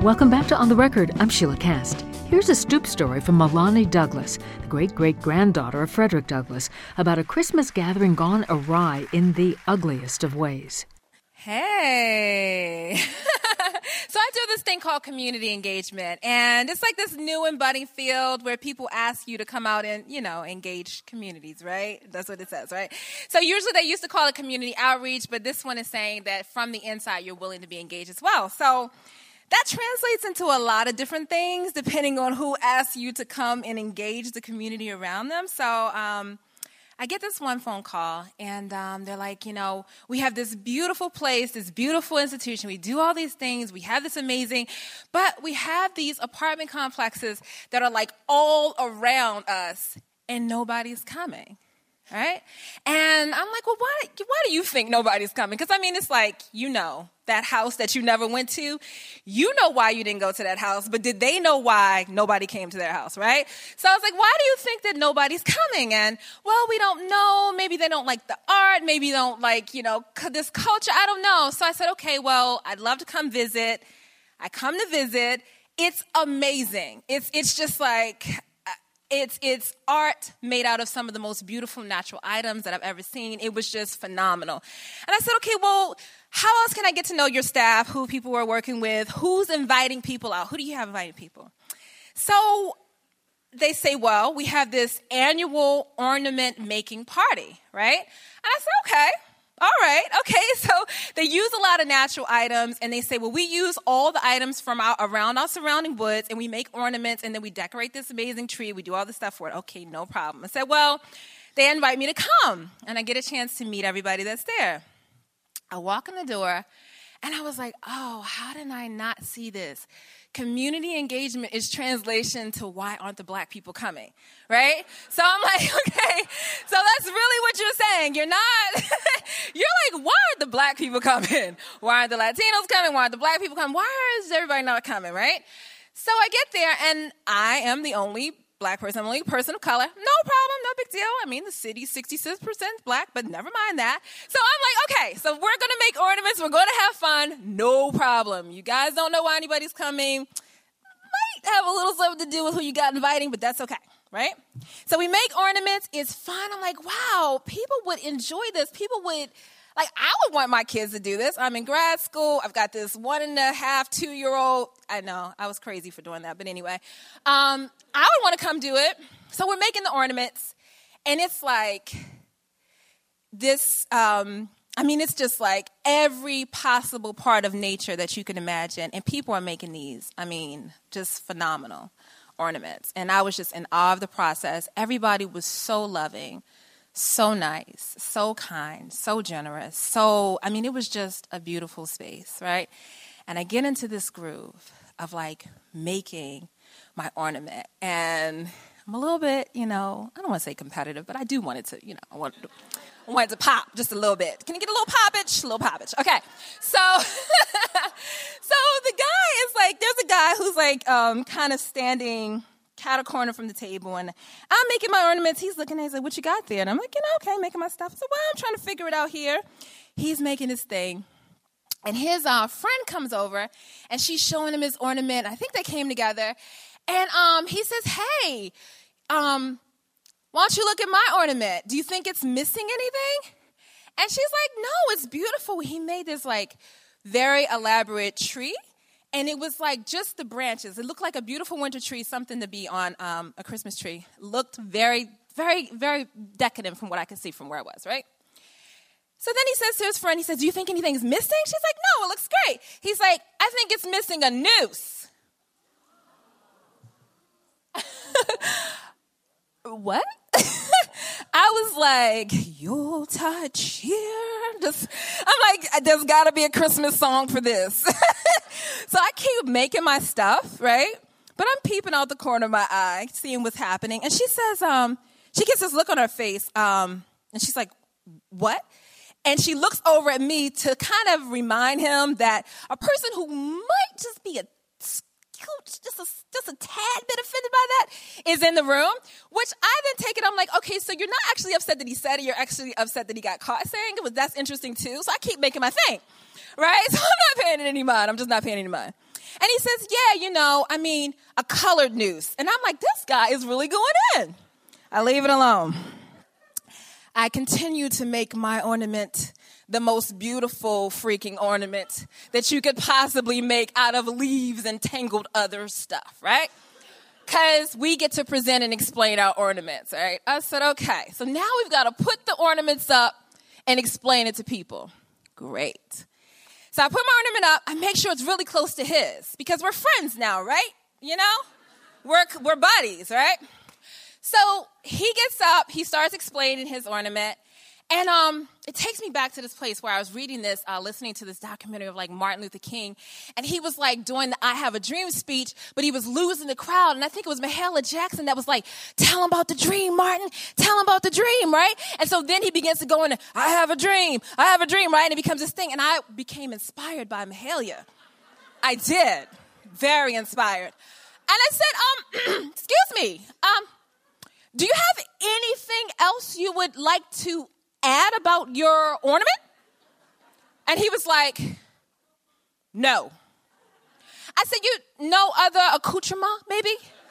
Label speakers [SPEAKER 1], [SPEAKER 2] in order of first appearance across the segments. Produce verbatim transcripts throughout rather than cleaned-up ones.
[SPEAKER 1] Welcome back to On the Record. I'm Sheila Cast. Here's a stoop story from Milani Douglas, the great-great-granddaughter of Frederick Douglass, about a Christmas gathering gone awry in the ugliest of ways.
[SPEAKER 2] Hey. So I do this thing called community engagement, and it's like this new and budding field where people ask you to come out and, you know, engage communities, right? That's what it says, right? So usually they used to call it community outreach, but this one is saying that from the inside you're willing to be engaged as well. So that translates into a lot of different things depending on who asks you to come and engage the community around them. So um, I get this one phone call, and um, they're like, you know, we have this beautiful place, this beautiful institution. We do all these things. We have this amazing, but we have these apartment complexes that are like all around us, and nobody's coming. Right? And I'm like, well, why, why do you think nobody's coming? Because, I mean, it's like, you know, that house that you never went to, you know why you didn't go to that house, but did they know why nobody came to their house, right? So I was like, why do you think that nobody's coming? And, well, we don't know. Maybe they don't like the art. Maybe they don't like, you know, this culture. I don't know. So I said, okay, well, I'd love to come visit. I come to visit. It's amazing. It's it's just like... It's it's art made out of some of the most beautiful natural items that I've ever seen. It was just phenomenal. And I said, okay, well, how else can I get to know your staff, who people are working with, who's inviting people out? Who do you have inviting people? So they say, well, we have this annual ornament making party, right? And I said, okay. All right, okay, so they use a lot of natural items, and they say, well, we use all the items from our, around our surrounding woods, and we make ornaments, and then we decorate this amazing tree. We do all this stuff for it. Okay, no problem. I said, well, they invite me to come, and I get a chance to meet everybody that's there. I walk in the door, and I was like, oh, how did I not see this? Community engagement is translation to why aren't the black people coming, right? So I'm like, okay, so that's really what you're saying. You're not, you're like, why aren't the black people coming? Why aren't the Latinos coming? Why aren't the black people coming? Why is everybody not coming, right? So I get there, and I am the only black person, I'm the only person of color. No problem, no big deal. I mean, the city's sixty-six percent black, but never mind that. So I'm like, okay, so we're going to make ornaments. We're going to have fun. No problem. You guys don't know why anybody's coming. Might have a little something to do with who you got inviting, but that's okay, right? So we make ornaments. It's fun. I'm like, wow, people would enjoy this. People would, like, I would want my kids to do this. I'm in grad school. I've got this one and a half, two-year-old. I know, I was crazy for doing that, but anyway. Um, I would want to come do it. So we're making the ornaments, and it's like this, um, I mean, it's just like every possible part of nature that you can imagine, and people are making these, I mean, just phenomenal ornaments. And I was just in awe of the process. Everybody was so loving, so nice, so kind, so generous. So, I mean, it was just a beautiful space, right? And I get into this groove of like making my ornament, and I'm a little bit, you know, I don't want to say competitive, but I do want it to, you know, I want it to, I want it to pop just a little bit. Can you get a little poppage? A little poppage. Okay. So, so the guy is like, there's a guy who's like um, kind of standing cat a corner from the table, and I'm making my ornaments. He's looking at it, he's like, what you got there? And I'm like, you know, okay, making my stuff. So, well, I'm trying to figure it out here. He's making his thing. And his uh, friend comes over, and she's showing him his ornament. I think they came together. And um, he says, hey, um, why don't you look at my ornament? Do you think it's missing anything? And she's like, no, it's beautiful. He made this, like, very elaborate tree. And it was, like, just the branches. It looked like a beautiful winter tree, something to be on um, a Christmas tree. It looked very, very, very decadent from what I could see from where I was, right? So then he says to his friend, he says, do you think anything's missing? She's like, no, it looks great. He's like, I think it's missing a noose. What? I was like, Yuletide cheer. Just, I'm like, there's got to be a Christmas song for this. So I keep making my stuff, right? But I'm peeping out the corner of my eye, seeing what's happening. And she says, um, she gets this look on her face, um, and she's like, what? And she looks over at me to kind of remind him that a person who might just be a just a, just a tad bit offended by that is in the room, which I then take it, I'm like, okay, so you're not actually upset that he said it, you're actually upset that he got caught saying it, but that's interesting too. So I keep making my thing, right? So I'm not paying it any mind. I'm just not paying any mind. And he says, yeah, you know, I mean, a colored noose. And I'm like, this guy is really going in. I leave it alone. I continue to make my ornament the most beautiful freaking ornament that you could possibly make out of leaves and tangled other stuff, right? Because we get to present and explain our ornaments, all right? I said, okay, so now we've got to put the ornaments up and explain it to people. Great. So I put my ornament up. I make sure it's really close to his because we're friends now, right? You know? We're, we're buddies, right? So he gets up. He starts explaining his ornament. And um, it takes me back to this place where I was reading this, uh, listening to this documentary of like Martin Luther King. And he was like doing the I Have a Dream speech, but he was losing the crowd. And I think it was Mahalia Jackson that was like, tell him about the dream, Martin. Tell him about the dream, right? And so then he begins to go into, I have a dream. I have a dream, right? And it becomes this thing. And I became inspired by Mahalia. I did. Very inspired. And I said, um, excuse me, um, do you have anything else you would like to add about your ornament? And he was like, no. I said, you no other accoutrement, maybe?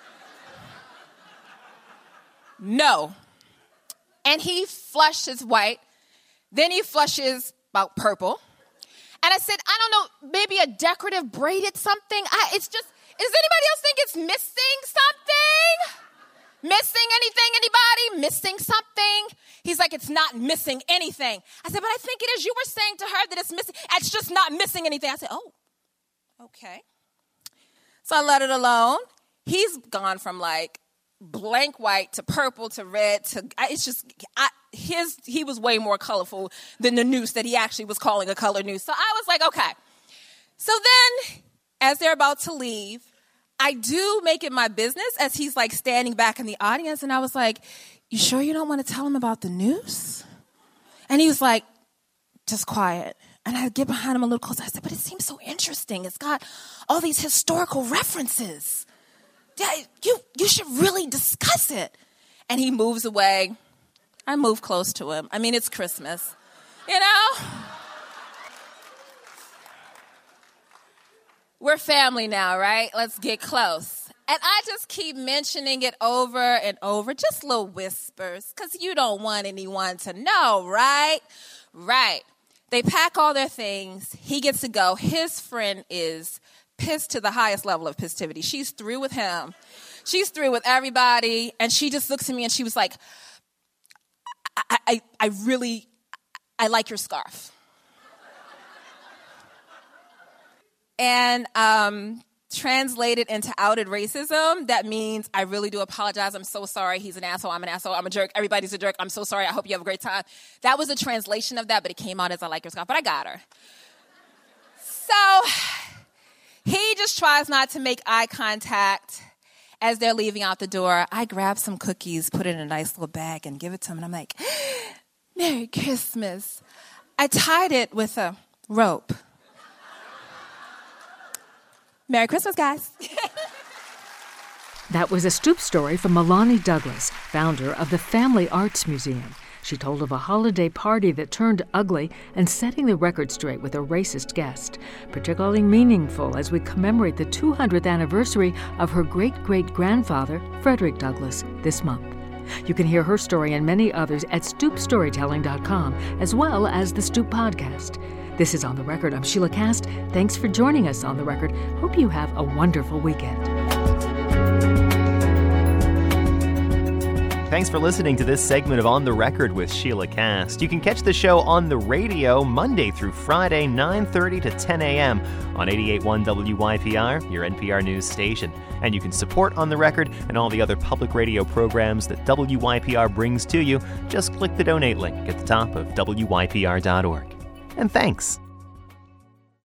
[SPEAKER 2] No. And he flushes white. Then he flushes about purple. And I said, I don't know, maybe a decorative braided something? I, it's just, does anybody else think it's missing something? Missing anything, anybody? Missing something? He's like, it's not missing anything. I said, but I think it is. You were saying to her that it's missing. It's just not missing anything. I said, oh, okay. So I let it alone. He's gone from like blank white to purple to red to, it's just, I, his, he was way more colorful than the noose that he actually was calling a color noose. So I was like, okay. So then, as they're about to leave, I do make it my business as he's like standing back in the audience. And I was like, you sure you don't want to tell him about the noose? And he was like, just quiet. And I get behind him a little closer. I said, but it seems so interesting. It's got all these historical references. Yeah, you, you should really discuss it. And he moves away. I move close to him. I mean, it's Christmas, you know? We're family now, right? Let's get close. And I just keep mentioning it over and over, just little whispers, because you don't want anyone to know, right? Right. They pack all their things. He gets to go. His friend is pissed to the highest level of pissivity. She's through with him. She's through with everybody. And she just looks at me and she was like, I, I, I really, I like your scarf. And um, translated into outed racism, that means I really do apologize. I'm so sorry. He's an asshole. I'm an asshole. I'm a jerk. Everybody's a jerk. I'm so sorry. I hope you have a great time. That was a translation of that, but it came out as I like your scarf. But I got her. So he just tries not to make eye contact as they're leaving out the door. I grab some cookies, put it in a nice little bag, and give it to him. And I'm like, Merry Christmas. I tied it with a rope. Merry Christmas, guys.
[SPEAKER 1] That was a Stoop story from Milani Douglas, founder of the Family Arts Museum. She told of a holiday party that turned ugly and setting the record straight with a racist guest, particularly meaningful as we commemorate the two hundredth anniversary of her great-great-grandfather, Frederick Douglass, this month. You can hear her story and many others at stoop storytelling dot com, as well as the Stoop podcast. This is On the Record. I'm Sheila Kast. Thanks for joining us on The Record. Hope you have a wonderful weekend.
[SPEAKER 3] Thanks for listening to this segment of On the Record with Sheila Kast. You can catch the show on the radio Monday through Friday, nine thirty to ten a.m. on eighty-eight point one W Y P R, your N P R news station. And you can support On the Record and all the other public radio programs that W Y P R brings to you. Just click the donate link at the top of W Y P R dot org. And thanks.